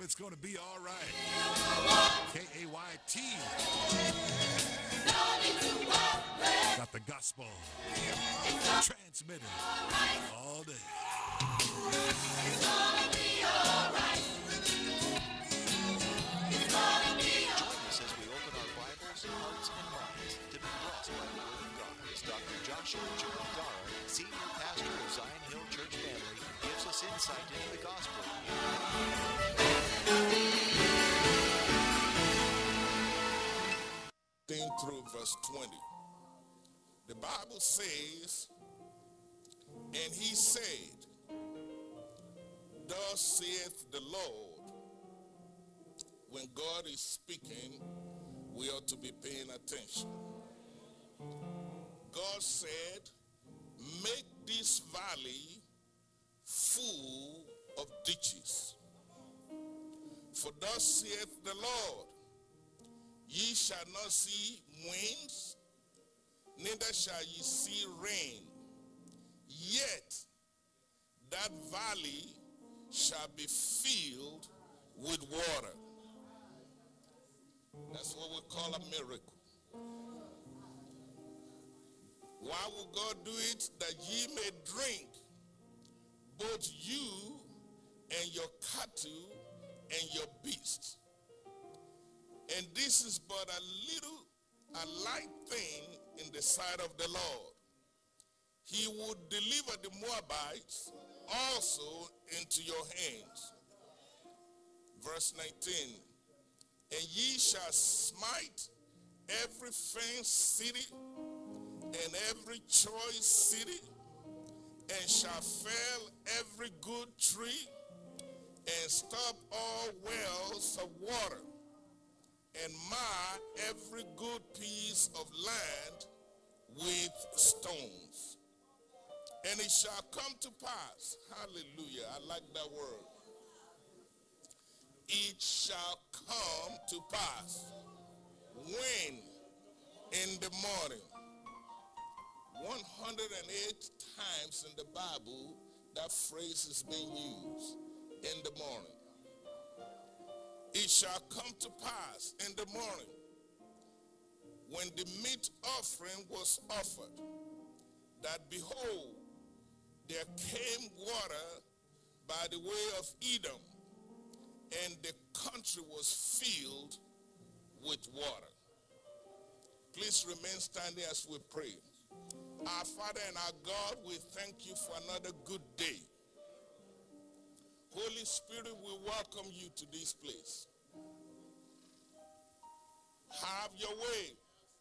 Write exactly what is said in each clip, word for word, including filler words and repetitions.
it's going to be all right. K A Y T. Got the gospel transmitted all day. Join us as we open our Bibles, hearts, and minds to be blessed by the Word of God as Doctor Joshua Joel Dara, Senior Pastor of Zion Hill Church Family, gives us insight into the gospel. Through verse twenty. The Bible says, and he said, thus saith the Lord. When God is speaking, we ought to be paying attention. God said, make this valley full of ditches. For thus saith the Lord, ye shall not see winds, neither shall ye see rain. Yet that valley shall be filled with water. That's what we call a miracle. Why will God do it? That ye may drink, both you and your cattle and your beasts. And this is but a little, a light thing in the sight of the Lord. He would deliver the Moabites also into your hands. Verse nineteen, and ye shall smite every fenced city and every choice city, and shall fell every good tree, and stop all wells of water, and mar every good piece of land with stones. And it shall come to pass, hallelujah, I like that word. It shall come to pass when in the morning. one hundred eight times in the Bible that phrase is being used, in the morning. It shall come to pass in the morning, when the meat offering was offered, that behold, there came water by the way of Edom, and the country was filled with water. Please remain standing as we pray. Our Father and our God, we thank you for another good day. Holy Spirit, we welcome you to this place. Have your way.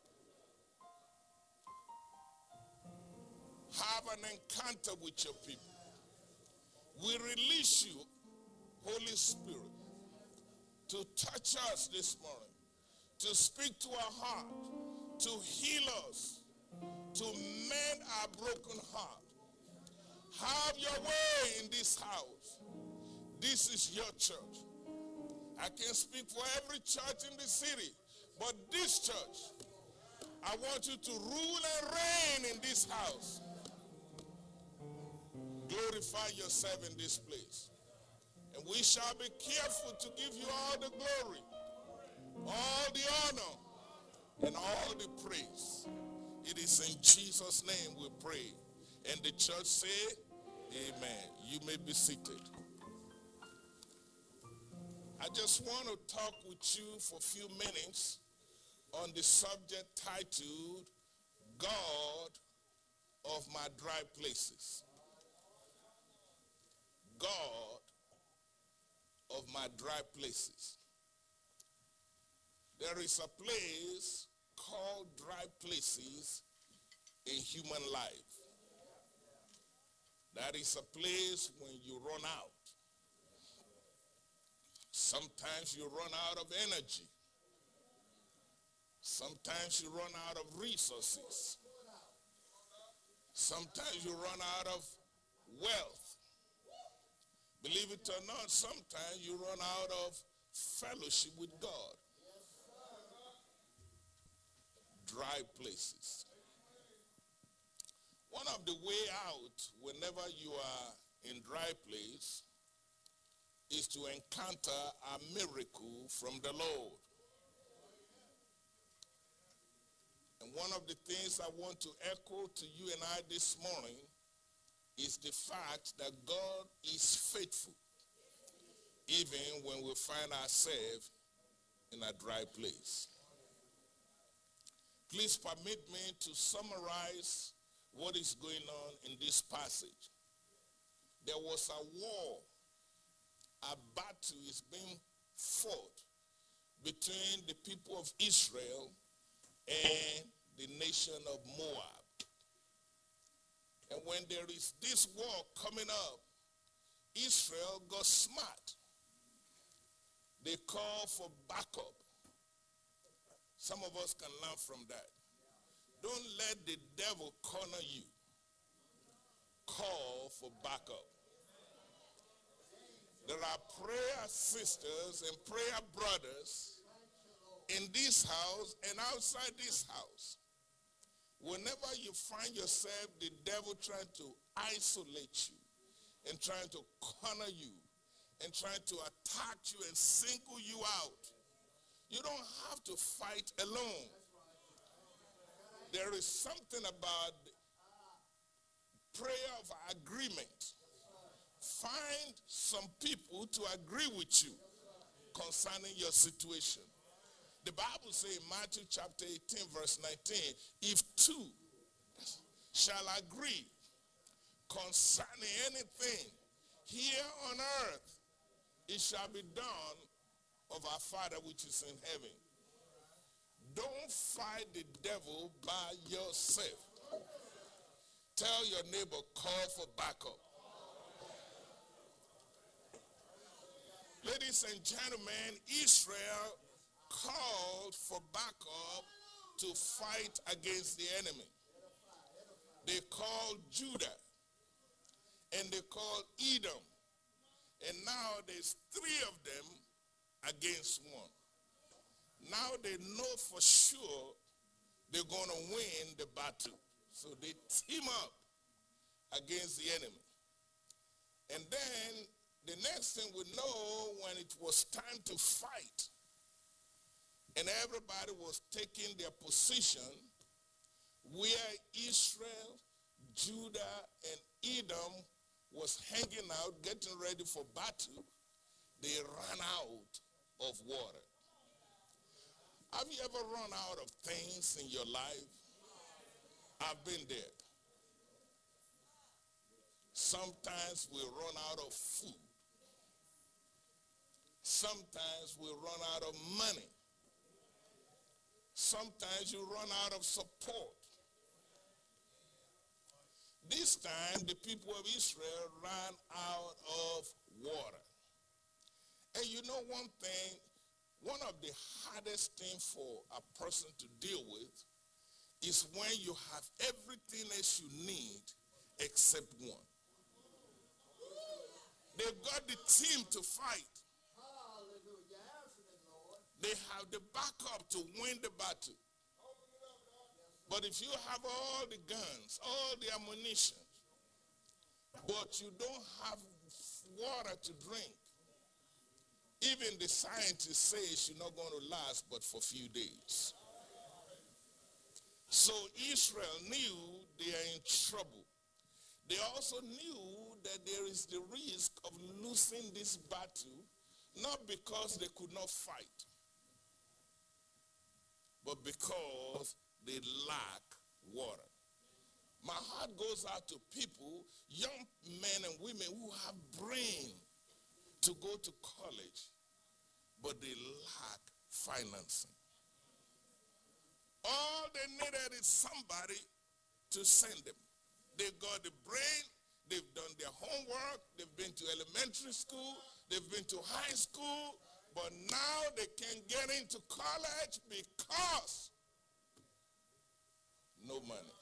Have an encounter with your people. We release you, Holy Spirit, to touch us this morning, to speak to our heart, to heal us, to mend our broken heart. Have your way in this house. This is your church. I can speak for every church in the city, but this church, I want you to rule and reign in this house. Glorify yourself in this place. And we shall be careful to give you all the glory, all the honor, and all the praise. It is in Jesus' name we pray. And the church say, amen. You may be seated. I just want to talk with you for a few minutes on the subject titled, God of my dry places. God of my dry places. There is a place called dry places in human life. That is a place when you run out. Sometimes you run out of energy. Sometimes you run out of resources. Sometimes you run out of wealth. Believe it or not, sometimes you run out of fellowship with God. Dry places. One of the way out whenever you are in dry place is to encounter a miracle from the Lord. And one of the things I want to echo to you and I this morning is the fact that God is faithful, even when we find ourselves in a dry place. Please permit me to summarize what is going on in this passage. There was a war, a battle is being fought between the people of Israel and the nation of Moab. And when there is this war coming up, Israel got smart. They call for backup. Some of us can learn from that. Don't let the devil corner you. Call for backup. There are prayer sisters and prayer brothers in this house and outside this house. Whenever you find yourself, the devil trying to isolate you and trying to corner you and trying to attack you and single you out, you don't have to fight alone. There is something about prayer of agreement. Find some people to agree with you concerning your situation. The Bible says in Matthew chapter eighteen, verse nineteen, if two shall agree concerning anything here on earth, it shall be done of our Father which is in heaven. Don't fight the devil by yourself. Tell your neighbor, call for backup. Ladies and gentlemen, Israel called for backup to fight against the enemy. They called Judah and they called Edom. And now there's three of them against one. Now they know for sure they're going to win the battle. So they team up against the enemy. And then the next thing we know, when it was time to fight, and everybody was taking their position, where Israel, Judah, and Edom was hanging out, getting ready for battle, they ran out of water. Have you ever run out of things in your life? I've been there. Sometimes we run out of food. Sometimes we run out of money. Sometimes you run out of support. This time, the people of Israel ran out of water. And you know one thing, one of the hardest things for a person to deal with is when you have everything else you need except one. They've got the team to fight. They have the backup to win the battle. But if you have all the guns, all the ammunition, but you don't have water to drink, even the scientists say it's not going to last but for a few days. So Israel knew they are in trouble. They also knew that there is the risk of losing this battle, not because they could not fight, but because they lack water. My heart goes out to people, young men and women who have brain to go to college, but they lack financing. All they needed is somebody to send them. They've got the brain, they've done their homework, they've been to elementary school, they've been to high school, but now they can't get into college because no money.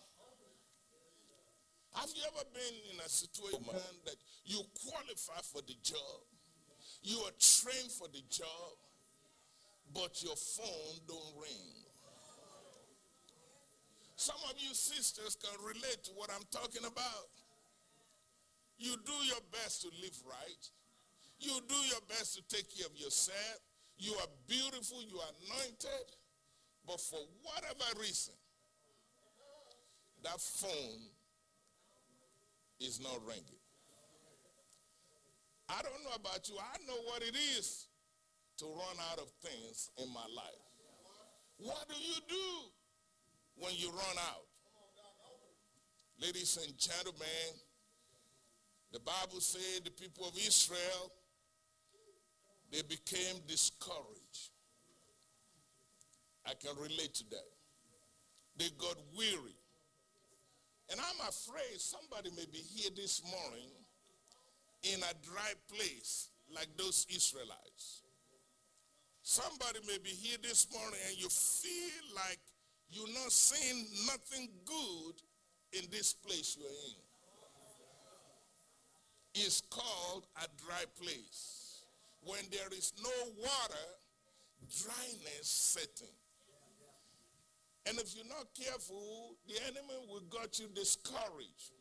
Have you ever been in a situation that you qualify for the job, you are trained for the job, but your phone don't ring? Some of you sisters can relate to what I'm talking about. You do your best to live right. You you do your best to take care of yourself. You are beautiful, you are anointed, but for whatever reason, that phone is not ringing. I don't know about you. I know what it is to run out of things in my life. What do you do when you run out? Ladies and gentlemen, the Bible said the people of Israel, they became discouraged. I can relate to that. They got weary. And I'm afraid somebody may be here this morning in a dry place like those Israelites. Somebody may be here this morning and you feel like you're not seeing nothing good in this place you're in. It's called a dry place. When there is no water, dryness setting. And if you're not careful, the enemy will get you discouraged.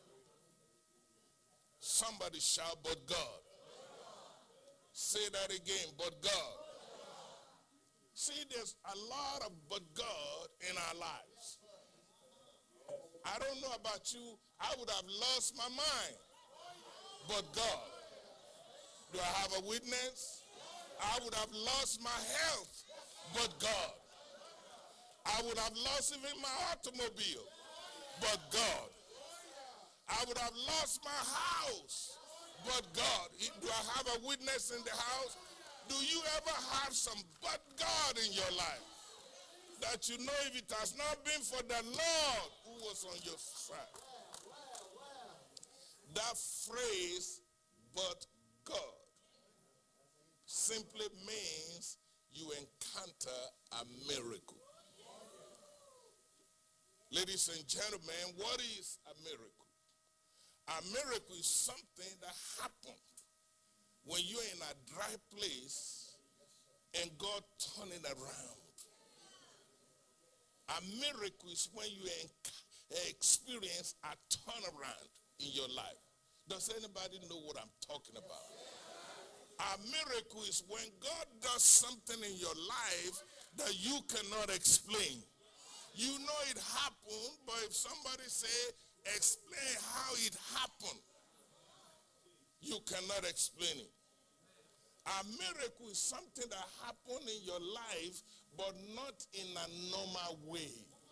Somebody shout, but God. Say that again, but God. See, there's a lot of but God in our lives. I don't know about you, I would have lost my mind. But God. Do I have a witness? I would have lost my health, but God. I would have lost even my automobile, but God. I would have lost my house, but God. Do I have a witness in the house? Do you ever have some but God in your life? That you know if it has not been for the Lord who was on your side. That phrase, but God, simply means you encounter a miracle. Ladies and gentlemen, what is a miracle? A miracle is something that happened when you're in a dry place and God turned it around. A miracle is when you experience a turnaround in your life. Does anybody know what I'm talking about? A miracle is when God does something in your life that you cannot explain. You know it happened, but if somebody say, explain how it happened, you cannot explain it. A miracle is something that happened in your life, but not in a normal way.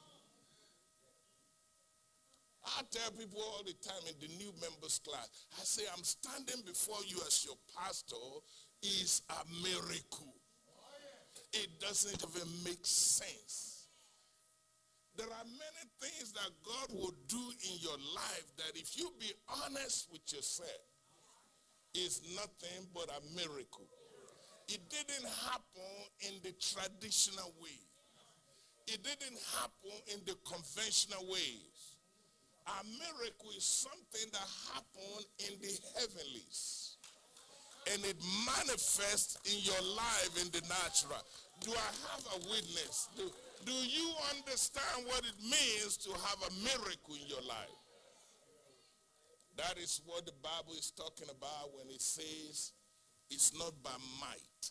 I tell people all the time in the new members class, I say, I'm standing before you as your pastor is a miracle. It doesn't even make sense. There are many things that God will do in your life that if you be honest with yourself, is nothing but a miracle. It didn't happen in the traditional way. It didn't happen in the conventional ways. A miracle is something that happened in the heavenlies. And it manifests in your life in the natural. Do I have a witness? Do, do you understand what it means to have a miracle in your life? That is what the Bible is talking about when it says it's not by might.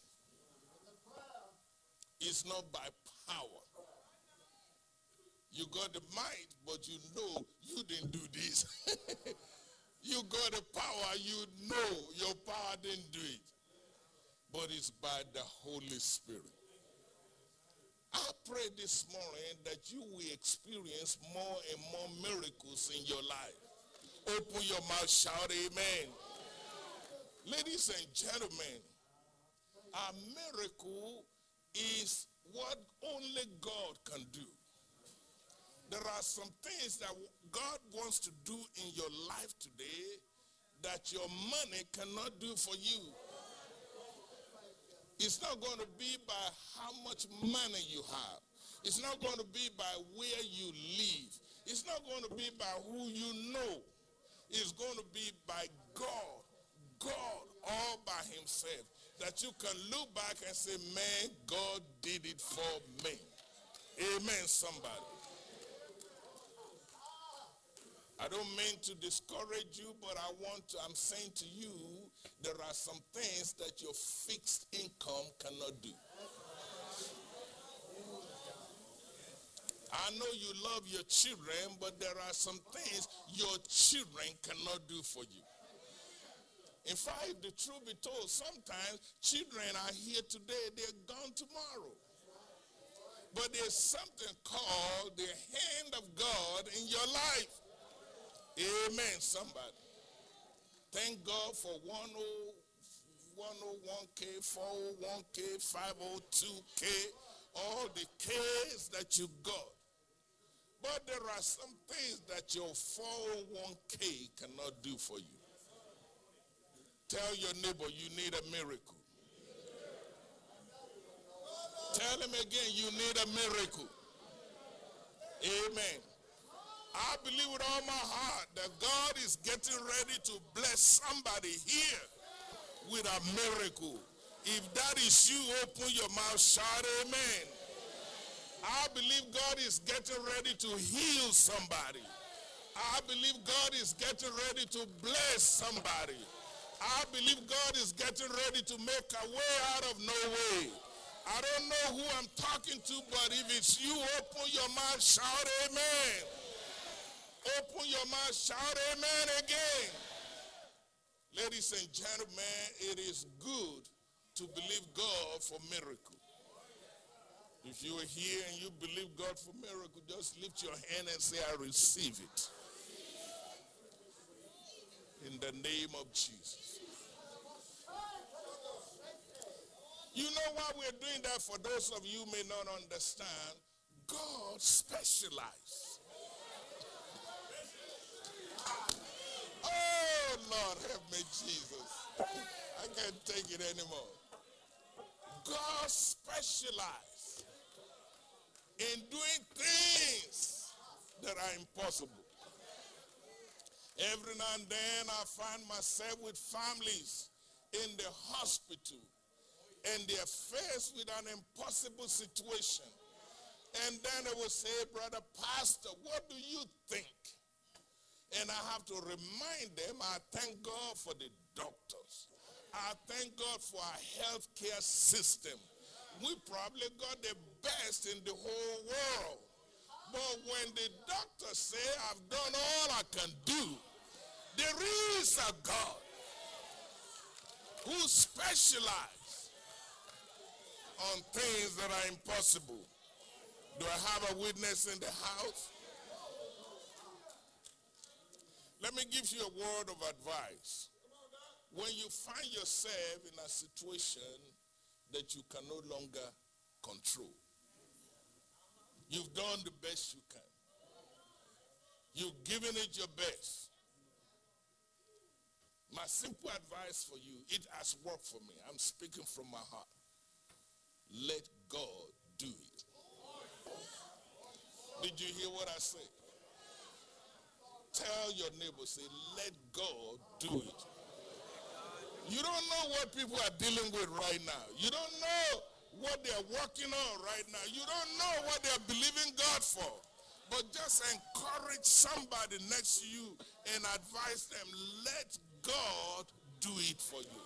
It's not by power. You got the might, but you know you didn't do this. You got the power, you know your power didn't do it. But it's by the Holy Spirit. I pray this morning that you will experience more and more miracles in your life. Open your mouth, shout amen. Ladies and gentlemen, a miracle is what only God can do. There are some things that God wants to do in your life today that your money cannot do for you. It's not going to be by how much money you have. It's not going to be by where you live. It's not going to be by who you know. It's going to be by God. God all by himself. That you can look back and say, man, God did it for me. Amen, somebody. I don't mean to discourage you, but I want to, I'm saying to you There are some things that your fixed income cannot do. I know you love your children, but there are some things your children cannot do for you. In fact, if the truth be told, sometimes children are here today, they're gone tomorrow. But there's something called the hand of God in your life. Amen, somebody. Thank God for one oh one K, four oh one K, five oh two K, all the K's that you got. But there are some things that your four oh one K cannot do for you. Tell your neighbor you need a miracle. Tell him again you need a miracle. Amen. I believe with all my heart that God is getting ready to bless somebody here with a miracle. If that is you, open your mouth, shout amen. I believe God is getting ready to heal somebody. I believe God is getting ready to bless somebody. I believe God is getting ready to make a way out of no way. I don't know who I'm talking to, but if it's you, open your mouth, shout amen. Open your mouth, shout amen again. Ladies and gentlemen, it is good to believe God for miracle. If you are here and you believe God for miracle, just lift your hand and say, I receive it. In the name of Jesus. You know why we're doing that? For those of you who may not understand, God specializes. Oh, Lord, help me, Jesus. I can't take it anymore. God specializes in doing things that are impossible. Every now and then I find myself with families in the hospital and they're faced with an impossible situation. And then they will say, Brother Pastor, what do you think? And I have to remind them, I thank God for the doctors. I thank God for our healthcare system. We probably got the best in the whole world. But when the doctors say, I've done all I can do, there is a God who specializes on things that are impossible. Do I have a witness in the house? Let me give you a word of advice. When you find yourself in a situation that you can no longer control, you've done the best you can. You've given it your best. My simple advice for you, it has worked for me. I'm speaking from my heart. Let God do it. Did you hear what I said? Tell your neighbor, say, let God do it. You don't know what people are dealing with right now. You don't know what they're working on right now. You don't know what they're believing God for. But just encourage somebody next to you and advise them, let God do it for you.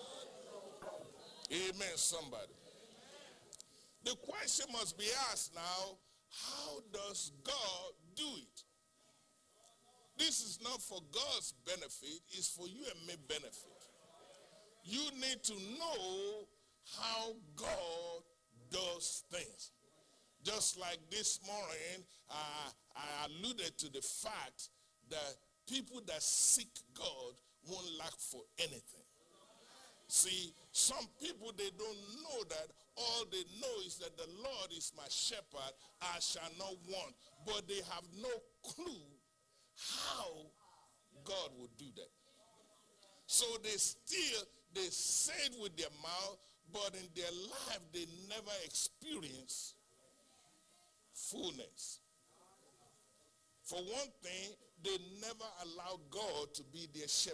Amen, somebody. The question must be asked now, how does God do it? This is not for God's benefit, it's for you and me benefit. You need to know how God does things. Just like this morning, uh, I alluded to the fact that people that seek God won't lack for anything. See, some people, they don't know that. All they know is that the Lord is my shepherd, I shall not want. But they have no clue how God would do that. So they still, they say it with their mouth, but in their life, they never experience fullness. For one thing, they never allow God to be their shepherd.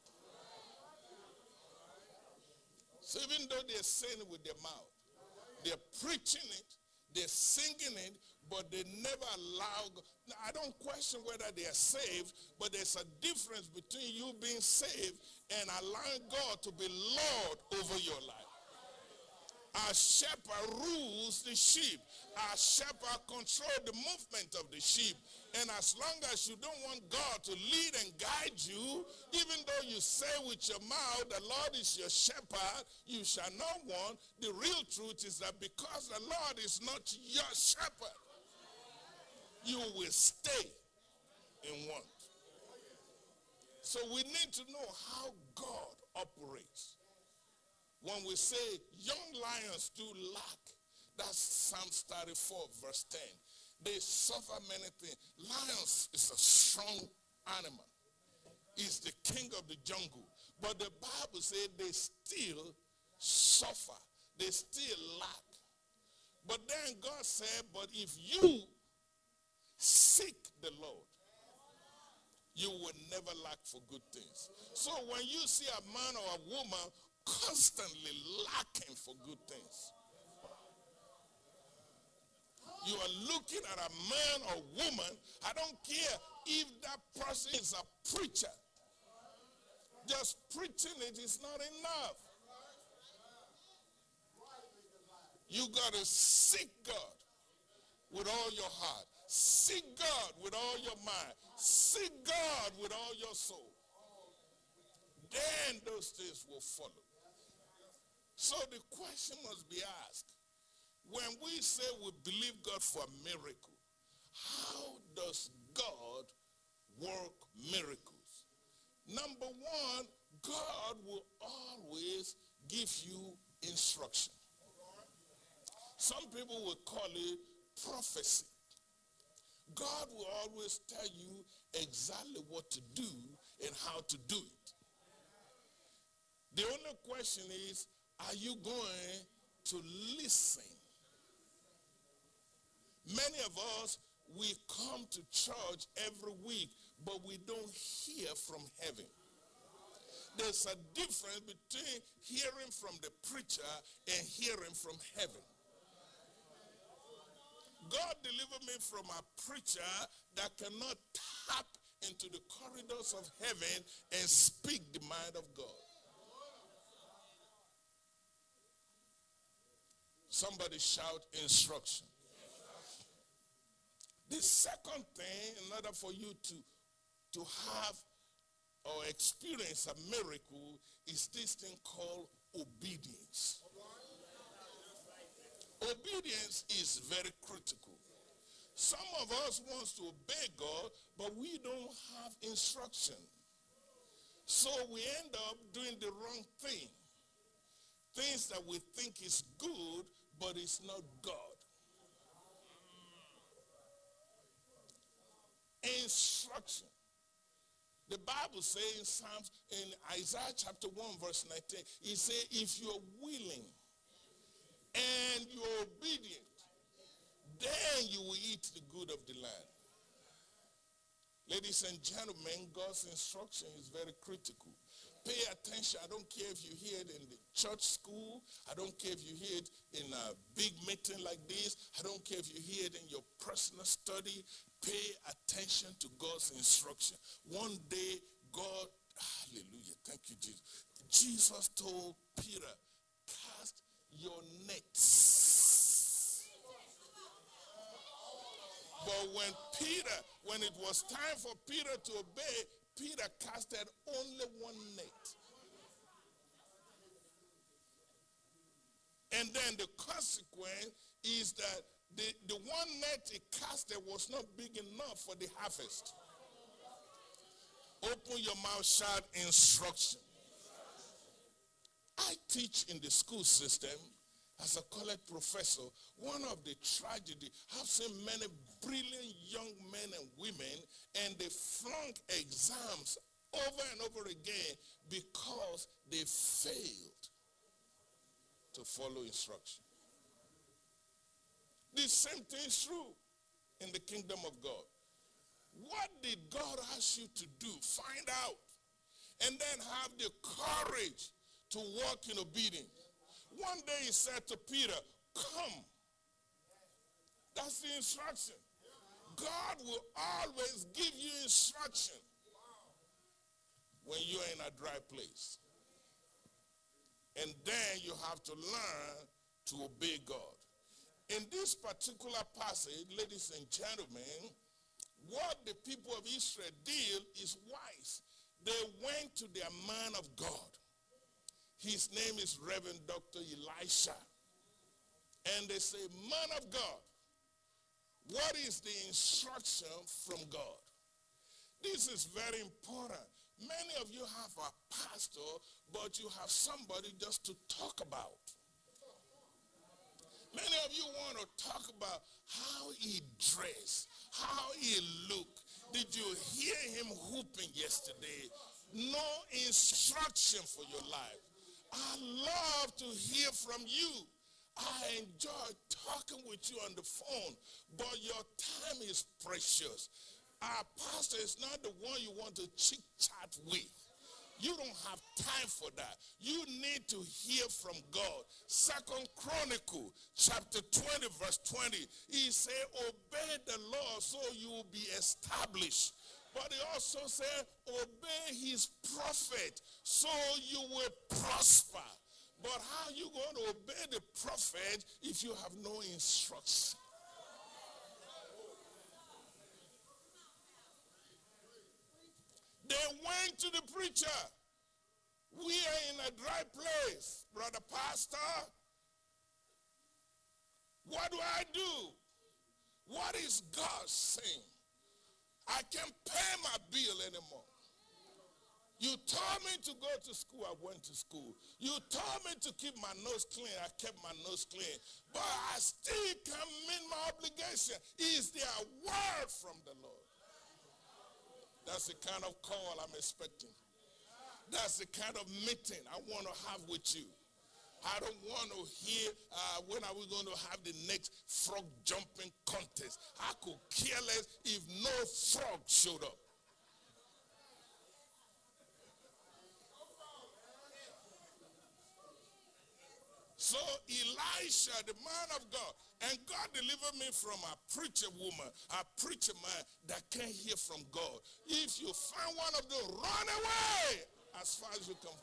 So even though they're saying it with their mouth, they're preaching it, they're singing it, but they never allow God. Now, I don't question whether they are saved, but there's a difference between you being saved and allowing God to be Lord over your life. Our shepherd rules the sheep. Our shepherd controls the movement of the sheep. And as long as you don't want God to lead and guide you, even though you say with your mouth, the Lord is your shepherd, you shall not want, the real truth is that because the Lord is not your shepherd, you will stay in want. So we need to know how God operates. When we say young lions do lack, that's Psalms thirty-four verse ten. They suffer many things. Lions is a strong animal. He's the king of the jungle. But the Bible says they still suffer. They still lack. But then God said, but if you seek the Lord, you will never lack for good things. So when you see a man or a woman constantly lacking for good things, you are looking at a man or woman, I don't care if that person is a preacher. Just preaching it is not enough. You got to seek God with all your heart. Seek God with all your mind. Seek God with all your soul. Then those things will follow. So the question must be asked. When we say we believe God for a miracle, how does God work miracles? Number one, God will always give you instruction. Some people will call it prophecy. God will always tell you exactly what to do and how to do it. The only question is, are you going to listen? Many of us, we come to church every week, but we don't hear from heaven. There's a difference between hearing from the preacher and hearing from heaven. God delivered me from a preacher that cannot tap into the corridors of heaven and speak the mind of God. Somebody shout instruction. The second thing, in order for you to, to have or experience a miracle, is this thing called obedience. Obedience is very critical. Some of us want to obey God, but we don't have instruction. So we end up doing the wrong thing. Things that we think is good, but it's not God. Instruction. The Bible says in Psalms, in Isaiah chapter one verse nineteen, it says, if you're willing and you're obedient, then you will eat the good of the land. Ladies and gentlemen, God's instruction is very critical. Pay attention. I don't care if you hear it in the church school. I don't care if you hear it in a big meeting like this. I don't care if you hear it in your personal study. Pay attention to God's instruction. One day, God, hallelujah, thank you, Jesus. Jesus told Peter, cast your nets. But when Peter, when it was time for Peter to obey, Peter casted only one net. And then the consequence is that the, the one net he casted was not big enough for the harvest. Open your mouth, shout instruction. I teach in the school system as a college professor. One of the tragedy, I've seen many brilliant young men and women, and they flunk exams over and over again because they failed to follow instruction. The same thing is true in the kingdom of God. What did God ask you to do? Find out. And then have the courage to walk in obedience. One day he said to Peter, come. That's the instruction. God will always give you instruction when you're in a dry place. And then you have to learn to obey God. In this particular passage, ladies and gentlemen, what the people of Israel did is wise. They went to their man of God. His name is Reverend Doctor Elisha. And they say, man of God, what is the instruction from God? This is very important. Many of you have a pastor, but you have somebody just to talk about. Many of you want to talk about how he dressed, how he looked. Did you hear him whooping yesterday? No instruction for your life. I love to hear from you. I enjoy talking with you on the phone, but your time is precious. Our pastor is not the one you want to chit-chat with. You don't have time for that. You need to hear from God. Second Chronicle, chapter twenty, verse twenty. He said, obey the Lord so you will be established. But he also said, obey his prophet so you will prosper. But how are you going to obey the prophet if you have no instruction? They went to the preacher. We are in a dry place, brother pastor. What do I do? What is God saying? I can't pay my bill anymore. You told me to go to school, I went to school. You told me to keep my nose clean, I kept my nose clean. But I still can't meet my obligation. Is there a word from the Lord? That's the kind of call I'm expecting. That's the kind of meeting I want to have with you. I don't want to hear uh, when are we going to have the next frog jumping contest. I could care less if no frog showed up. So Elisha, the man of God, and God delivered me from a preacher woman, a preacher man that can't hear from God. If you find one of those, run away as far as you can.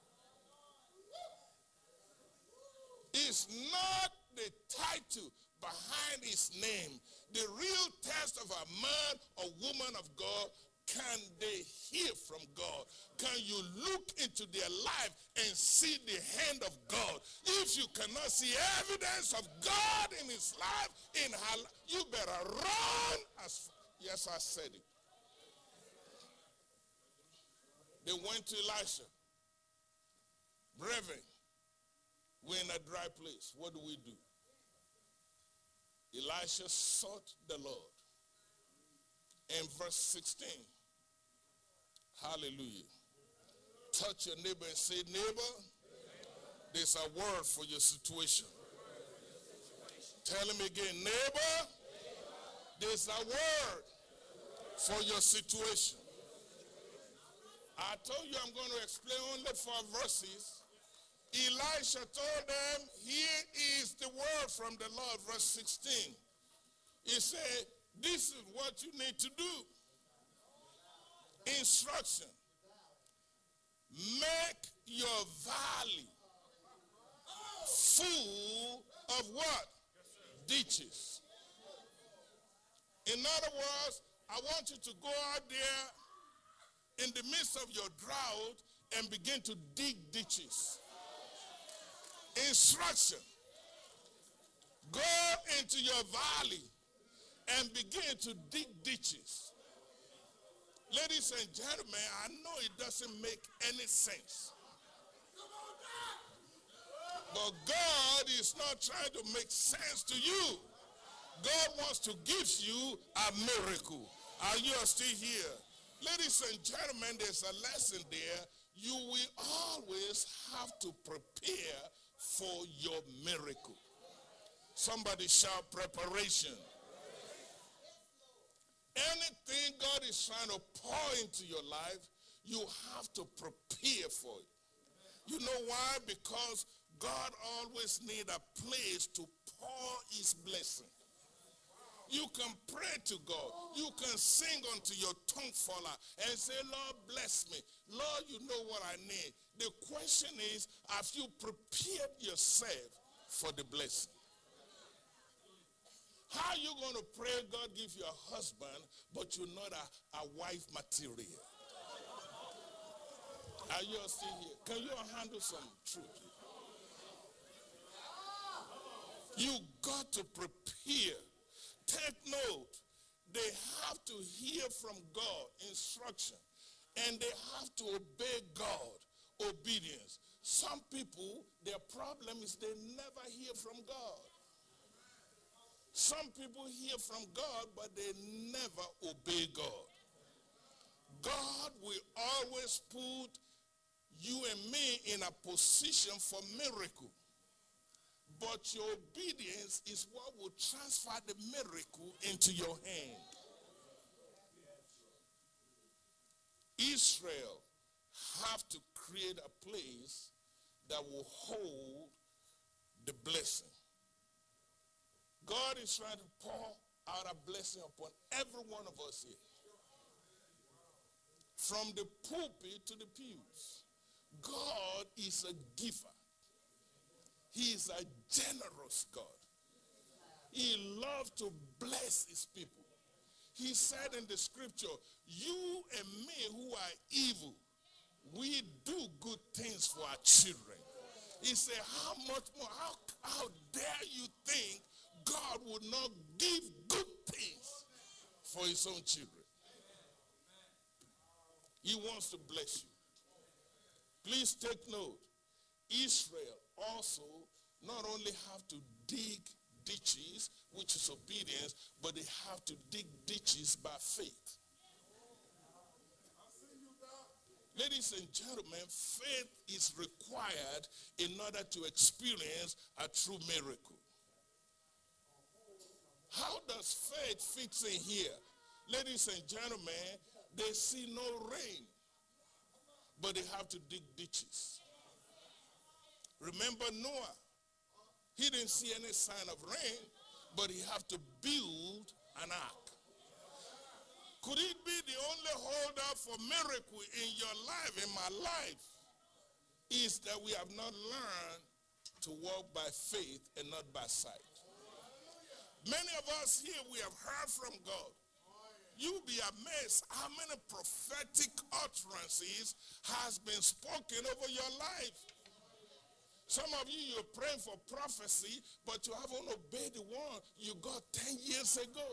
It's not the title behind his name. The real test of a man or woman of God, can they hear from God? Can you look into their life and see the hand of God? If you cannot see evidence of God in his life, in her life, you better run. As yes, I said it. They went to Elisha. Brethren, we're in a dry place. What do we do? Elisha sought the Lord. In verse sixteen, hallelujah. Touch your neighbor and say, neighbor, there's a word for your situation. Tell him again, neighbor, there's a word for your situation. I told you I'm going to explain only four verses. Elisha told them, here is the word from the Lord, verse sixteen. He said, this is what you need to do. Instruction. Make your valley full of what? Ditches. In other words, I want you to go out there in the midst of your drought and begin to dig ditches. Instruction. Go into your valley and begin to dig ditches. Ladies and gentlemen, I know it doesn't make any sense. But God is not trying to make sense to you. God wants to give you a miracle. Are you still here? Ladies and gentlemen, there's a lesson there. You will always have to prepare for your miracle. Somebody shout preparation. Anything God is trying to pour into your life, you have to prepare for it. You know why? Because God always needs a place to pour his blessing. You can pray to God. You can sing unto your tongue faller and say, Lord, bless me. Lord, you know what I need. The question is, have you prepared yourself for the blessing? How are you going to pray God give you a husband, but you're not a, a wife material? Are you all still here? Can you all handle some truth? You got to prepare. Take note. They have to hear from God instruction, and they have to obey God, obedience. Some people, their problem is they never hear from God. Some people hear from God, but they never obey God. God will always put you and me in a position for miracle. But your obedience is what will transfer the miracle into your hand. Israel have to create a place that will hold the blessing. God is trying to pour out a blessing upon every one of us here. From the pulpit to the pews. God is a giver. He is a generous God. He loves to bless his people. He said in the scripture, you and me who are evil, we do good things for our children. He said, how much more, how, how dare you think God would not give good things for his own children? He wants to bless you. Please take note. Israel also not only have to dig ditches, which is obedience, but they have to dig ditches by faith. Ladies and gentlemen, faith is required in order to experience a true miracle. How does faith fit in here? Ladies and gentlemen, they see no rain, but they have to dig ditches. Remember Noah. He didn't see any sign of rain, but he had to build an ark. Could it be the only holdup for miracle in your life, in my life, is that we have not learned to walk by faith and not by sight? Many of us here, we have heard from God. You'll be amazed how many prophetic utterances has been spoken over your life. Some of you, you're praying for prophecy, but you haven't obeyed the one you got ten years ago.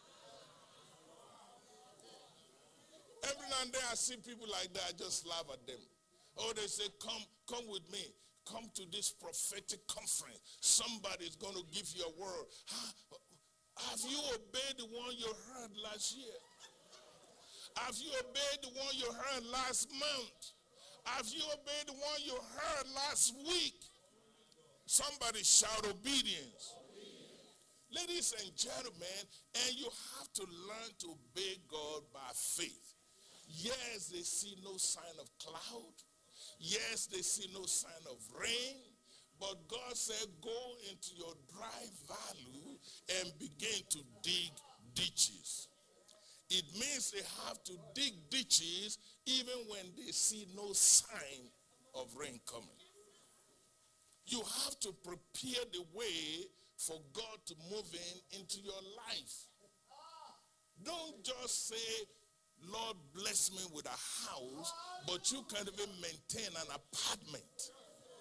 Every now and then I see people like that, I just laugh at them. Oh, they say, come, come with me. Come to this prophetic conference. Somebody's going to give you a word. Have you obeyed the one you heard last year? Have you obeyed the one you heard last month? Have you obeyed the one you heard last week? Somebody shout obedience. Obedience. Ladies and gentlemen, and you have to learn to obey God by faith. Yes, they see no sign of cloud. Yes, they see no sign of rain. But God said, go into your dry valley and begin to dig ditches. It means they have to dig ditches even when they see no sign of rain coming. You have to prepare the way for God to move in into your life. Don't just say, Lord, bless me with a house, but you can't even maintain an apartment.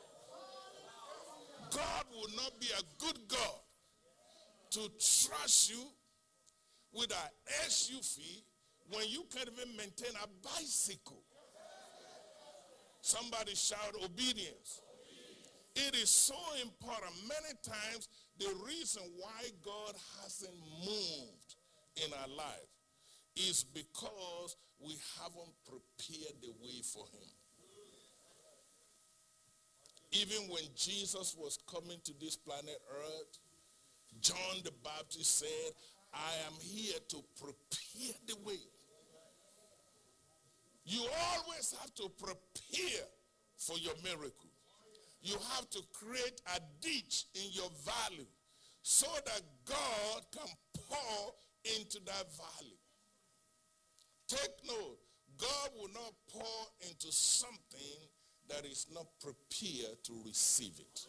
God will not be a good God to trust you with an S U V when you can't even maintain a bicycle. Somebody shout obedience. It is so important. Many times the reason why God hasn't moved in our life is because we haven't prepared the way for him. Even when Jesus was coming to this planet Earth, John the Baptist said, I am here to prepare the way. You always have to prepare for your miracle. You have to create a ditch in your valley so that God can pour into that valley. Take note, God will not pour into something that is not prepared to receive it.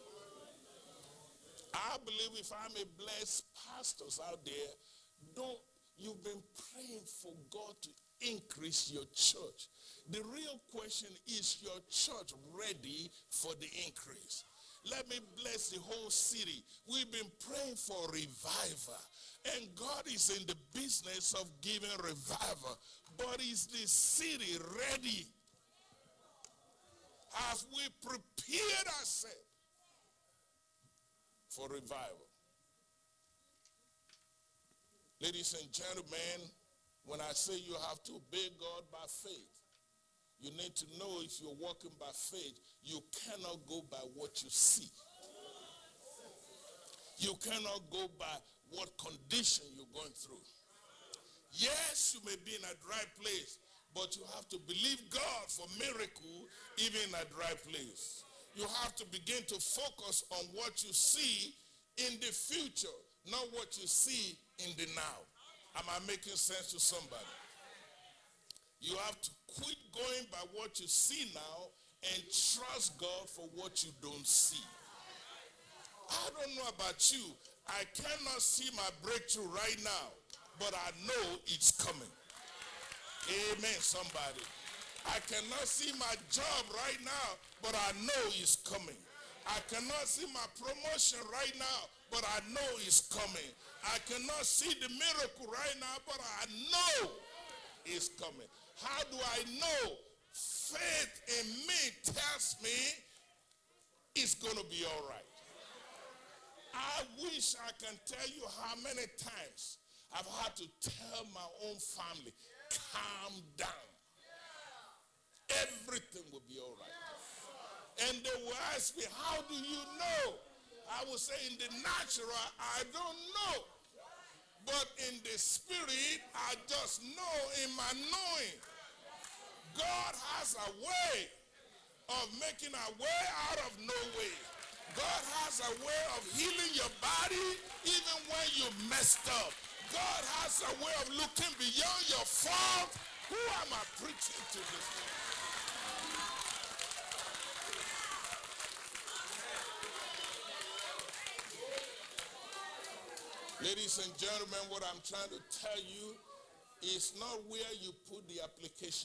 I believe if I may bless pastors out there, don't, you've been praying for God to increase your church. The real question is, your church ready for the increase? Let me bless the whole city. We've been praying for revival, and God is in the business of giving revival. But is the city ready? Have we prepared ourselves for revival? Ladies and gentlemen, when I say you have to obey God by faith, you need to know if you're walking by faith, you cannot go by what you see. You cannot go by what condition you're going through. Yes, you may be in a dry place, but you have to believe God for miracle even in a dry place. You have to begin to focus on what you see in the future, not what you see in the now. Am I making sense to somebody? You have to quit going by what you see now and trust God for what you don't see. I don't know about you. I cannot see my breakthrough right now, but I know it's coming. Amen, somebody. I cannot see my job right now, but I know it's coming. I cannot see my promotion right now, but I know it's coming. I cannot see the miracle right now, but I know it's coming. How do I know? Faith in me tells me it's going to be all right. I wish I can tell you how many times I've had to tell my own family, calm down. Everything will be all right. And they will ask me, how do you know? I will say, in the natural, I don't know. But in the spirit, I just know in my knowing. God has a way of making a way out of no way. God has a way of healing your body even when you messed up. God has a way of looking beyond your fault. Who am I preaching to this morning? Ladies and gentlemen, what I'm trying to tell you is not where you put the application.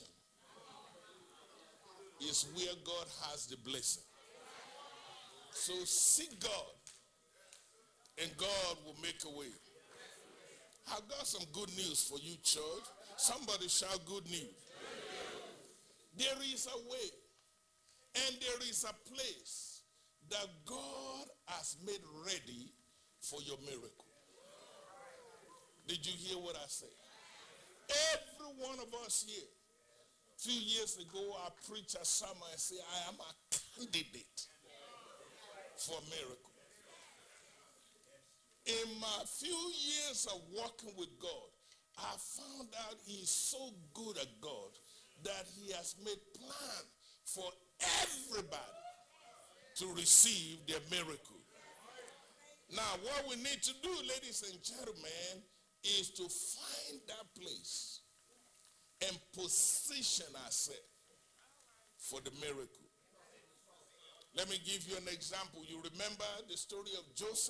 It's where God has the blessing. So seek God, and God will make a way. I've got some good news for you, church. Somebody shout good news. There is a way, and there is a place that God has made ready for your miracle. Did you hear what I said? Every one of us here, a few years ago, I preached a sermon and said, I am a candidate for a miracle. In my few years of walking with God, I found out he's so good at God that he has made plan for everybody to receive their miracle. Now, what we need to do, ladies and gentlemen, is to find that place and position ourselves for the miracle. Let me give you an example. You remember the story of Joseph?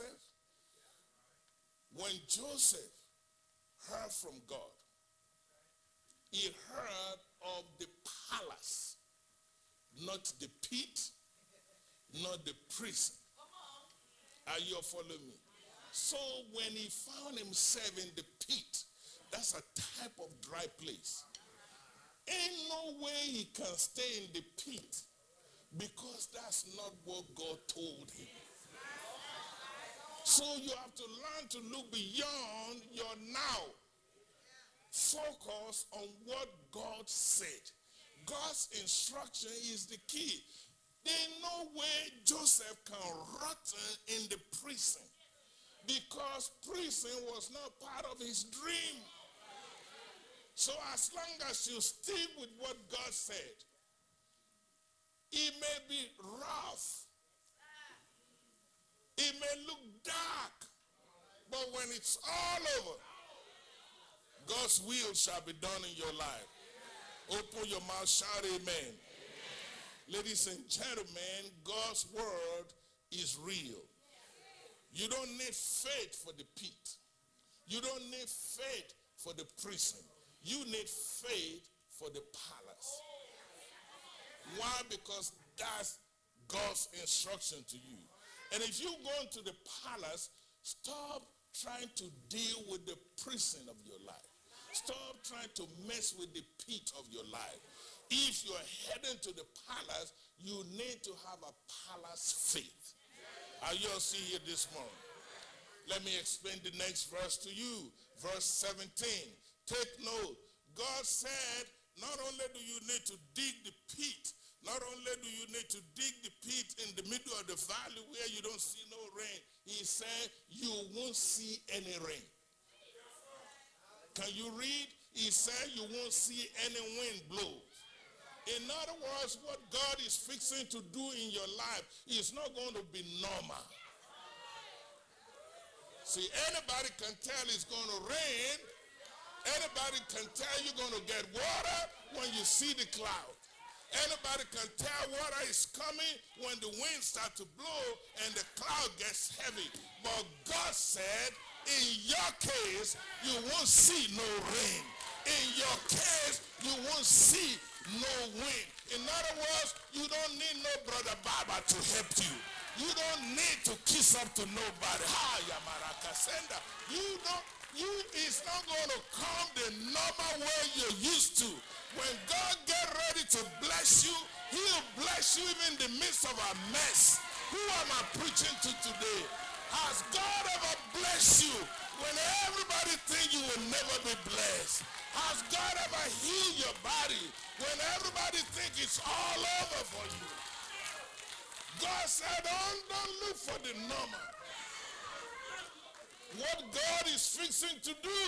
When Joseph heard from God, he heard of the palace, not the pit, not the prison. Are you following me? So when he found himself in the pit, that's a type of dry place. Ain't no way he can stay in the pit because that's not what God told him. So you have to learn to look beyond your now. Focus on what God said. God's instruction is the key. There's no way Joseph can rotten in the prison because prison was not part of his dream. So as long as you stick with what God said, it may be rough. It may look dark. But when it's all over, God's will shall be done in your life. Open your mouth, shout amen. Amen. Ladies and gentlemen, God's word is real. You don't need faith for the pit. You don't need faith for the prison. You need faith for the palace. Why? Because that's God's instruction to you. And if you go into the palace, stop trying to deal with the prison of your life. Stop trying to mess with the pit of your life. If you're heading to the palace, you need to have a palace faith. Are you all see here this morning? Let me explain the next verse to you. Verse seventeen. Take note. God said, not only do you need to dig the pit, not only do you need to dig the pit in the middle of the valley where you don't see no rain, he said you won't see any rain. Can you read? He said you won't see any wind blow. In other words, what God is fixing to do in your life is not going to be normal. See, anybody can tell it's going to rain. Anybody can tell you're going to get water when you see the cloud. Anybody can tell water is coming when the wind starts to blow and the cloud gets heavy. But God said, in your case, you won't see no rain. In your case, you won't see no wind. In other words, you don't need no brother Baba to help you. You don't need to kiss up to nobody. Ha, Yamaraka Senda. You don't, you, it's not going to come the normal way you're used to. When God get ready to bless you, he'll bless you even in the midst of a mess. Who am I preaching to today? Has God ever blessed you when everybody think you will never be blessed? Has God ever healed your body when everybody think it's all over for you? God said, don't, don't look for the normal. What God is fixing to do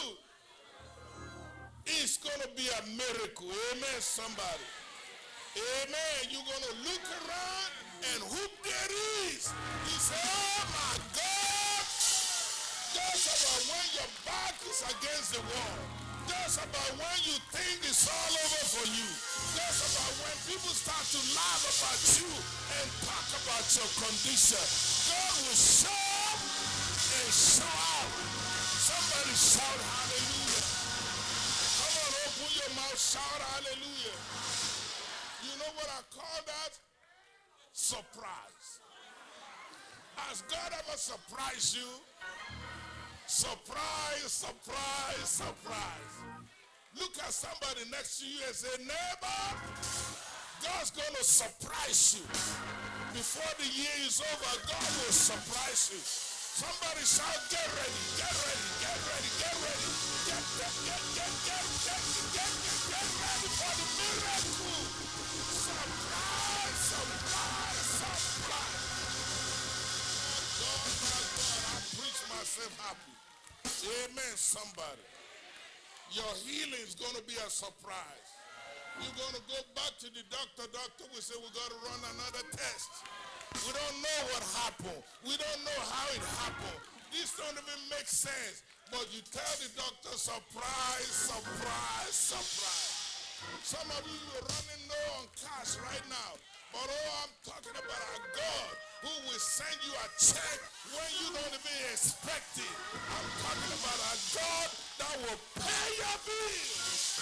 is going to be a miracle. Amen, somebody. Amen. You're going to look around and who there is? He said, oh my God. Just about when your back is against the wall. Just about when you think it's all over for you. Just about when people start to laugh about you and talk about your condition. God will show up and show out. Somebody shout hallelujah. Come on, open your mouth, shout hallelujah. You know what I call that? Surprise. Has God ever surprised you? Surprise, surprise, surprise. Look at somebody next to you and say, neighbor, God's going to surprise you. Before the year is over, God will surprise you. Somebody shout, get ready, get ready, get ready, get ready. Get, get, get, get, get, get, get, get, get ready for the miracle. Surprise, surprise, surprise. My God, my God, I preach myself happy. Amen, somebody. Your healing is going to be a surprise. You're going to go back to the doctor. Doctor will say, we've got to run another test. We don't know what happened. We don't know how it happened. This don't even make sense. But you tell the doctor, surprise, surprise, surprise. Some of you are running low on cash right now. But oh, I'm talking about a God who will send you a check when you don't even expect it. I'm talking about a God that will pay your bills.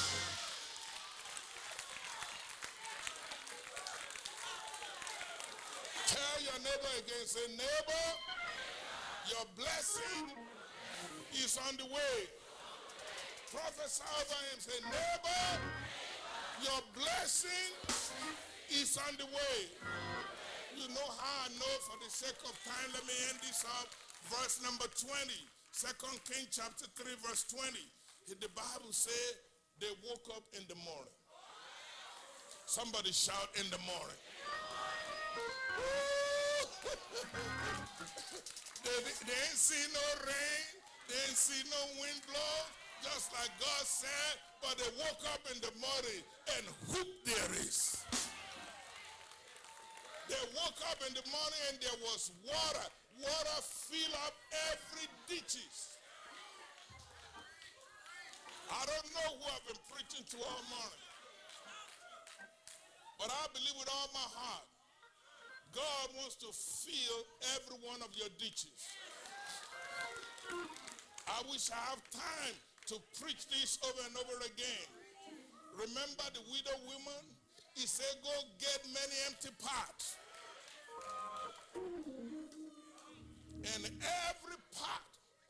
Tell your neighbor again, say, neighbor, your blessing is on the way. Prophesy over him, say, neighbor, your blessing is on the way. You know how I know, for the sake of time, let me end this up. Verse number twenty. Second Kings chapter three, verse twenty. The Bible said they woke up in the morning. Somebody shout, in the morning. they, they ain't see no rain. They ain't see no wind blow. Just like God said. But they woke up in the morning and whoop there is. They woke up in the morning and there was water. Water fill up every ditches. I don't know who I've been preaching to all morning, but I believe with all my heart, God wants to fill every one of your ditches. I wish I have time to preach this over and over again. Remember the widow woman? He said, go get many empty pots. And every pot,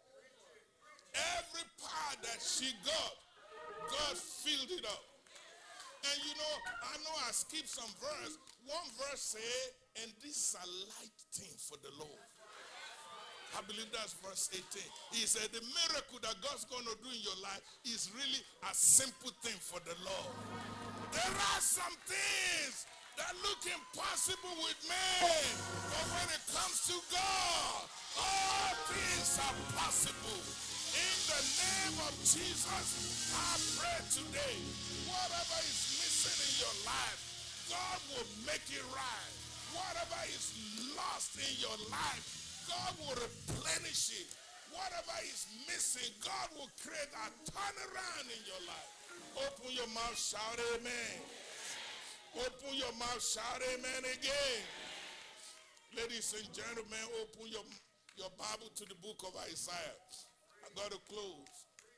every pot that she got, God filled it up. And you know, I know I skipped some verse. One verse said, and this is a light thing for the Lord. I believe that's verse eighteen. He said the miracle that God's going to do in your life is really a simple thing for the Lord. There are some things that look impossible with man, but when it comes to God, all things are possible. In the name of Jesus, I pray today, whatever is missing in your life, God will make it right. Whatever is lost in your life, God will replenish it. Whatever is missing, God will create a turnaround in your life. Open your mouth, shout amen. Open your mouth, shout amen again. Ladies and gentlemen, open your, your Bible to the book of Isaiah. I got to close.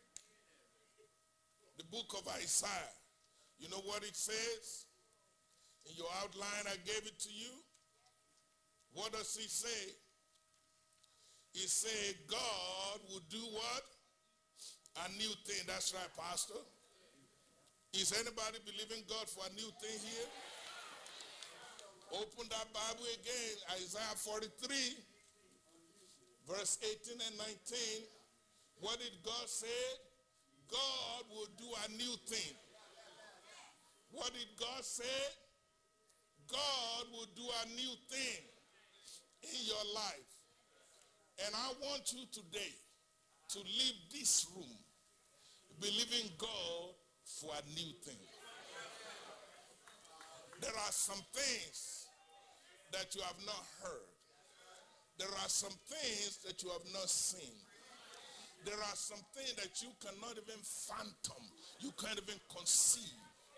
The book of Isaiah. You know what it says? In your outline, I gave it to you. What does it say? He said, God will do what? A new thing. That's right, Pastor. Is anybody believing God for a new thing here? Open that Bible again. Isaiah forty-three, verse eighteen and nineteen. What did God say? God will do a new thing. What did God say? God will do a new thing in your life. And I want you today to leave this room believing God for a new thing. There are some things that you have not heard. There are some things that you have not seen. There are some things that you cannot even fathom. You can't even conceive.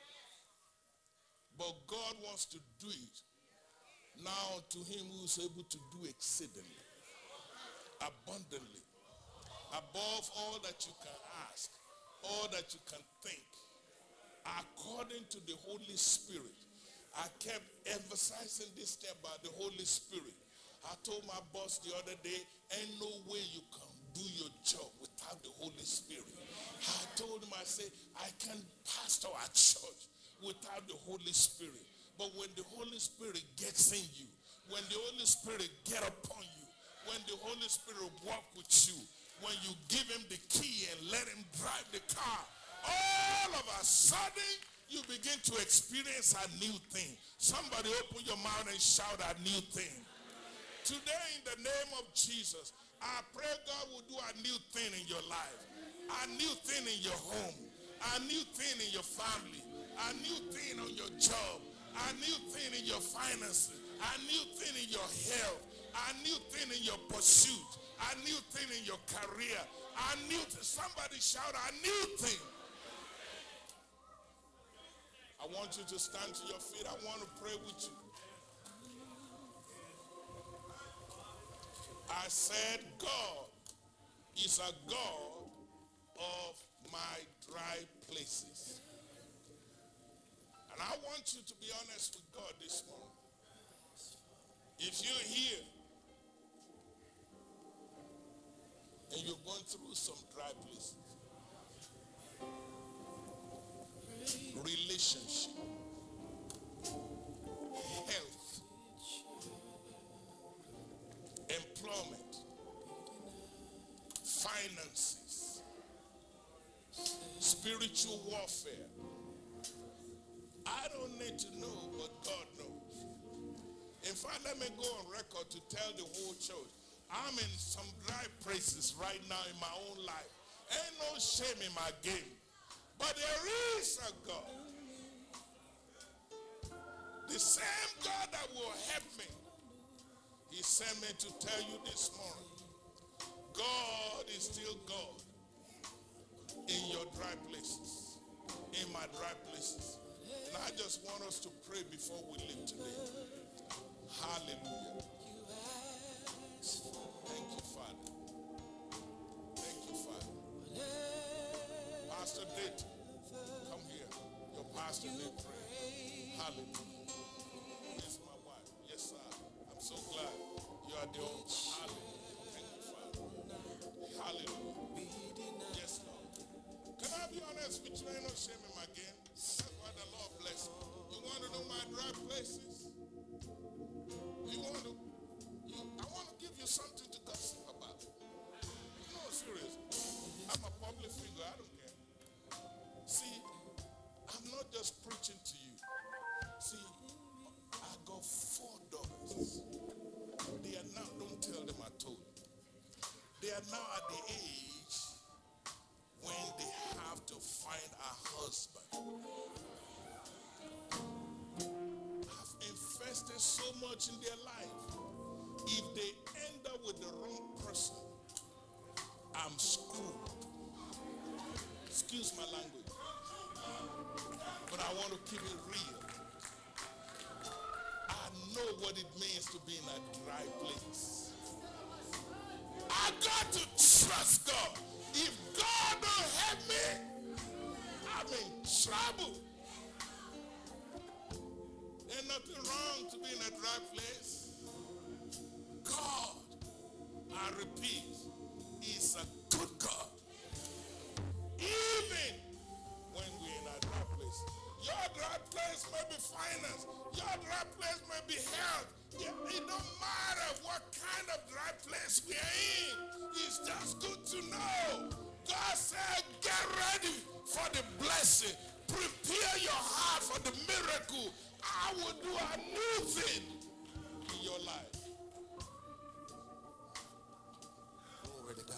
But God wants to do it. Now to him who is able to do exceedingly, abundantly, above all that you can ask, all that you can think, according to the Holy Spirit. I kept emphasizing this thing about the Holy Spirit. I told my boss the other day, ain't no way you can do your job without the Holy Spirit. I told him, I said, I can't pastor a church without the Holy Spirit. But when the Holy Spirit gets in you, when the Holy Spirit get upon you, when the Holy Spirit walk with you, when you give him the key and let him drive the car, all of a sudden you begin to experience a new thing. Somebody open your mouth and shout a new thing. Today in the name of Jesus, I pray God will do a new thing in your life, a new thing in your home, a new thing in your family, a new thing on your job, a new thing in your finances, a new thing in your health, a new thing in your pursuit, a new thing in your career, a new thing. Somebody shout a new thing. I want you to stand to your feet. I want to pray with you. I said God is a God of my dry places. And I want you to be honest with God this morning. If you're here and you're going through some dry places, relationship, health, employment, finances, spiritual warfare, I don't need to know, but God knows. In fact, let me go on record to tell the whole church, I'm in some dry places right now in my own life. Ain't no shame in my game. But there is a God. The same God that will help me. He sent me to tell you this morning, God is still God. in your dry places, in my dry places. And I just want us to pray before we leave today. Hallelujah. Thank you, Father. Thank you, Father. Pastor Dayton, come here. Your pastor did pray. Hallelujah. This is my wife. Yes, sir. I'm so glad you are the only. Hallelujah. Thank you, Father. Hallelujah. Yes, Lord. Can I be honest with you? Ain't no shame in my game. That's why the Lord bless you. You want to know my dry places? You want to? You, I want to give you something to gossip about. No, serious. I'm a public figure. I don't care. See, I'm not just preaching to you. See, I got four daughters. They are now, don't tell them I told you. They are now at the age when they have to find a husband. I've invested so much in their life. If they end up with the wrong person, I'm screwed. Excuse my language. But I want to keep it real. I know what it means to be in a dry place. I got to trust God. If God don't help me, I'm in trouble. There's nothing wrong to be in a dry place. God, I repeat, is a good God. Even when we're in a dry place. Your dry place may be finance. Your dry place may be health. It don't matter what kind of dry place we are in. It's just good to know. God said, get ready for the blessing. Prepare your heart for the miracle. I will do a new thing in your life. Glory to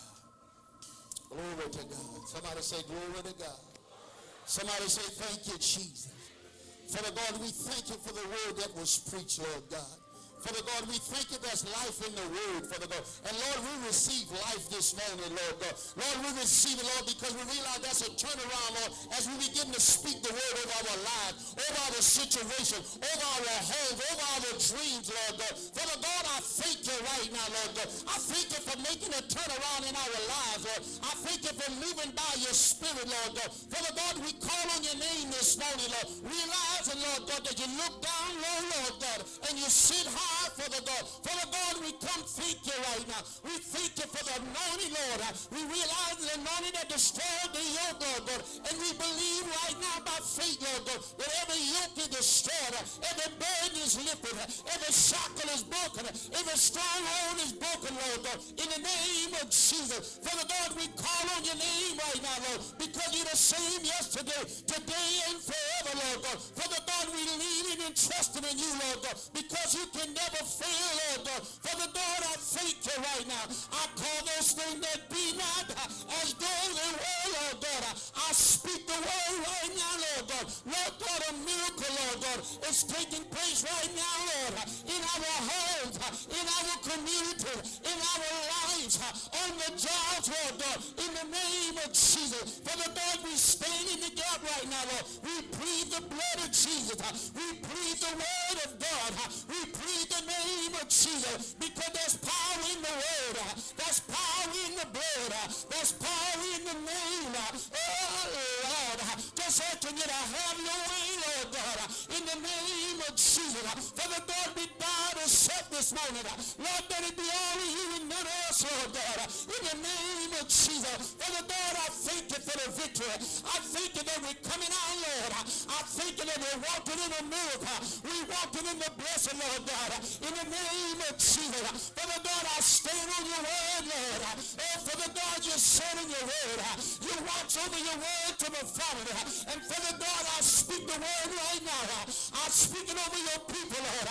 God. Glory to God. Somebody say glory to God. Somebody say thank you, Jesus. Father God, we thank you for the word that was preached, Lord God. Father God, we thank you there's life in the word, Father God. And Lord, we receive life this morning, Lord God. Lord, we receive it, Lord, because we realize that's a turnaround, Lord, as we begin to speak the word over our lives, over our situation, over our homes, over our dreams, Lord God. Father God, I thank you right now, Lord God. I thank you for making a turnaround in our lives, Lord. I thank you for moving by your spirit, Lord God. Father God, we call on your name this morning, Lord. Realizing, Lord God, that you look down low, Lord God, and you sit high, Father God. Father God, we come thank you right now. We thank you for the anointing, Lord. We realize the anointing that destroyed the yoke, Lord God. And we believe right now by faith, Lord God, that every yoke is destroyed, every burden is lifted, every shackle is broken, every stronghold is broken, Lord God. In the name of Jesus. Father God, we call on your name right now, Lord, because you're the same yesterday, today, and forever, Lord God. Father God, we lean in and trusting in you, Lord God, because you can never fail, Lord God. Father God, I thank you right now. I call those things that be not as though they were, Lord God. I speak the word right now, Lord God. Lord God, a miracle, Lord God, is taking place right now, Lord, in our homes, in our community, in our lives, on the jobs, Lord God, in the name of Jesus. Father God, we stand in the gap right now, Lord. We plead the blood of Jesus. We plead the word of God. We plead the name of Jesus, because there's power in the word. There's power in the blood. There's power in the name. Oh, Lord, just asking you to have your way, Lord God, in the name of Jesus. Father God, we bow to self this morning. Lord, let it be all of you and none of us, Lord God, in the name of Jesus. Father God, I thank you for the victory. I thank you that we're coming out, Lord. I thank you that we're walking in a miracle. We're walking in the blessing, Lord God, in the name of Jesus. Father God, I stand on your word, Lord. Oh, Father God, you said in your word, you watch over your word to perform it. And Father God, I speak the word right now. I speak it over your people, Lord. I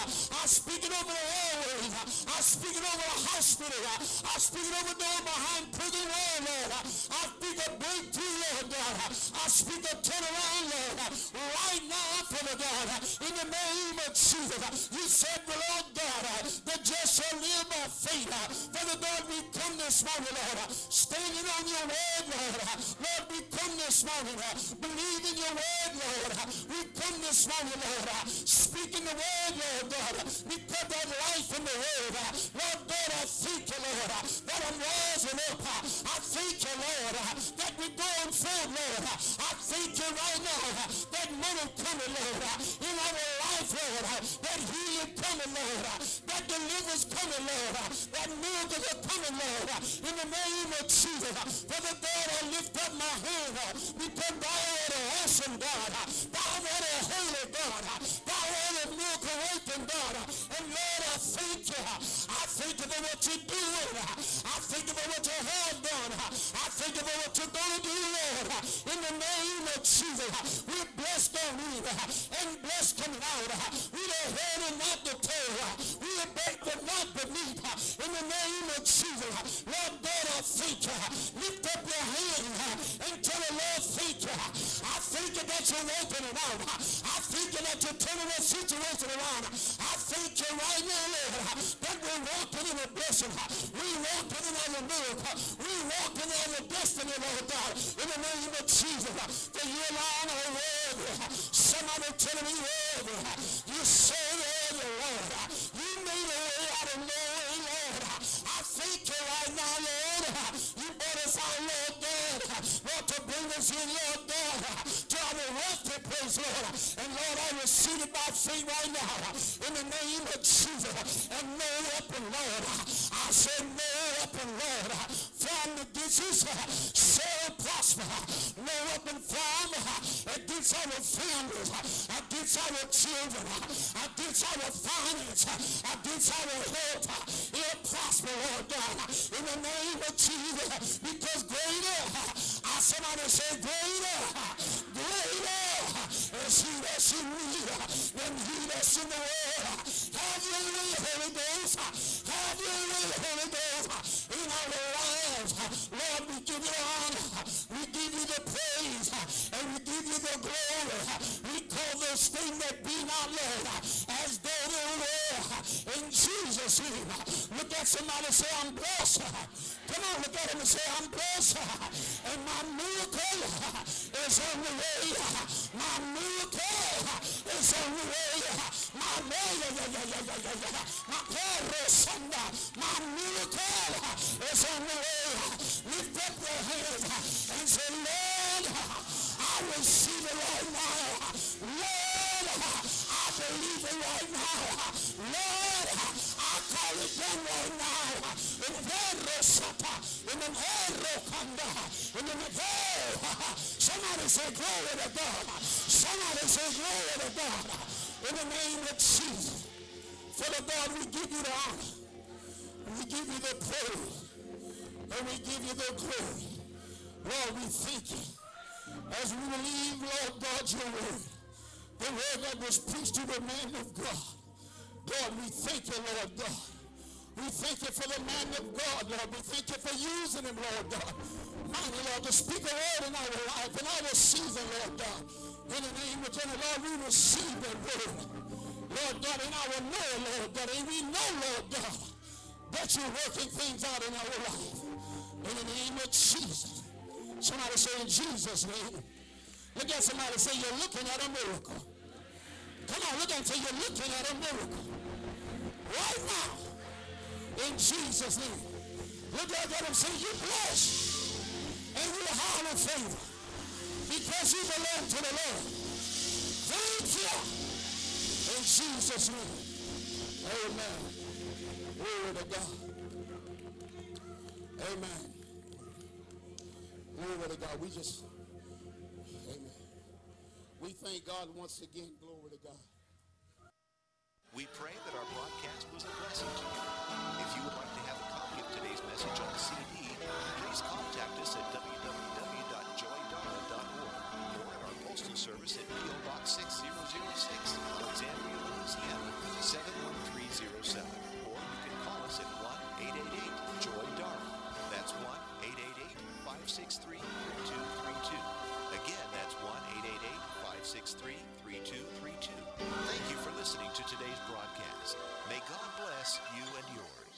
I speak it over the airways. I speak it over the hospital. I speak it over those behind prison wall, Lord. I speak a breakthrough, Lord God. I speak a turnaround, Lord. Right now, Father God, in the name of Jesus. You said, Lord God, the just shall live by faith. Father God, we come this morning, Lord, standing on your word, Lord. Lord, we come this morning, believe in your word, Lord. We come this morning, Lord, speaking the word, Lord God. We put that life in the word. Lord God, I thank you, Lord, that I'm rising up. I thank you, Lord, that we're going forward, Lord. I thank you right now that money coming, Lord, in our life, Lord, that healing coming, Lord, that deliverance coming, Lord, that miracles are coming, Lord, in the name of Jesus. Father God, I lift up my hand because thou art an awesome God. Thou art a holy God. Thou art a miracle working God. And Lord, I thank you. I thank you for what you're doing. I thank you for what you have done. I thank you for what you're going to do, Lord. In the name of Jesus, we're blessed on in and blessed coming out. We're the head and not the tail. We're above but not beneath. In the name of Jesus, Lord God, I thank you. Lift up your hand and tell the Lord, thank you. I thank you that you're working it out. I thank you that you're turning the situation around. I thank you right now, Lord, that we're walking in a blessing. We're walking in our miracle. We're walking in our destiny, Lord God. In the name of Jesus, for you alone are worthy. Somebody telling me worthy. You say worthy, Lord. You made a way out of no way, Lord. I thank you right now, Lord. You brought us out, Lord God. Lord, to bring us in, Lord God, to our wealthy place, Lord. And Lord, I receive it by faith right now. In the name of Jesus. And no weapon, Lord. I said no weapon, Lord. From the disease shall prosper. No weapon formed against our families, against our children, against our finance, against our health. It'll prosper, Lord God. In the name of Jesus. Because greater, I somebody say greater, greater is he that's in me than he that's in the world. Have your way, Holy Ghost. Have your way, Holy Ghost. In our lives, Lord, we give you honor. We give you the praise. And we give you the glory. We call those things that be not, Lord, as though they were. In Jesus' name. Look at somebody and say, I'm blessed. Come on, look at him and say, I'm blessed. And my miracle is on the way. My miracle is on the way. My way, my my miracle is on the way. Lift up your hands and say, Lord, I receive it right now. Lord, I believe it right now. Lord, I call it done right now. In the in the in the somebody say glory to God. Somebody say glory to God. In the name of Jesus. Father God, we give you the honor. We give you the praise. And we give you the glory. Lord, we thank you. As we believe, Lord God, your word. The word that was preached to the man of God. God, we thank you, Lord God. We thank you for the man of God, Lord. We thank you for using him, Lord God. Mighty Lord, to speak a word in our life, in our season, Lord God. In the name of Jesus, Lord, we receive that word. Lord God, in our know, Lord God, and we know, Lord God, that you're working things out in our life. In the name of Jesus. Somebody say in Jesus' name. Look at somebody say you're looking at a miracle. Come on, look and say you're looking at a miracle. Right now. In Jesus' name. Look at him say you're blessed. And you're highly favored. Because you belong to the Lord. Thank you. In Jesus' name. Amen. Glory to God. Amen. Glory to God. We just, amen. We thank God once again. Glory to God. We pray that our broadcast was a blessing to you. If you would like to have a copy of today's message on C D, please contact us at w w w dot joy dara dot org or at our postal service at P O Box six thousand six, Alexandria, Louisiana seven one three six three, three two three two. Again, that's one eight eight eight, five six three, three two three two. Thank you for listening to today's broadcast. May God bless you and yours.